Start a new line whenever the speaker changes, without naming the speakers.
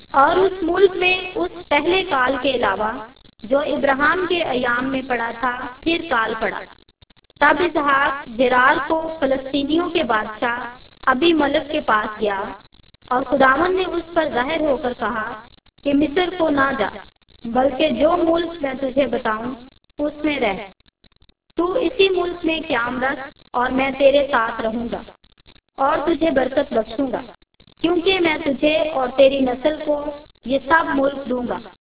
और उस मुल्क में उस पहले काल के अलावा जो इब्राहिम के अयाम में पड़ा था फिर काल पड़ा। तब इसहाक जेरार को फलस्तीनियों के बादशाह अबी मलिक के पास गया और खुदावन ने उस पर जाहिर होकर कहा कि मिस्र को ना जा, बल्कि जो मुल्क मैं तुझे बताऊं उसमें रह। तू इसी मुल्क में क़याम रख और मैं तेरे साथ रहूंगा और तुझे बरकत बख्शूंगा, क्योंकि मैं तुझे और तेरी नस्ल को ये सब मुल्क दूंगा।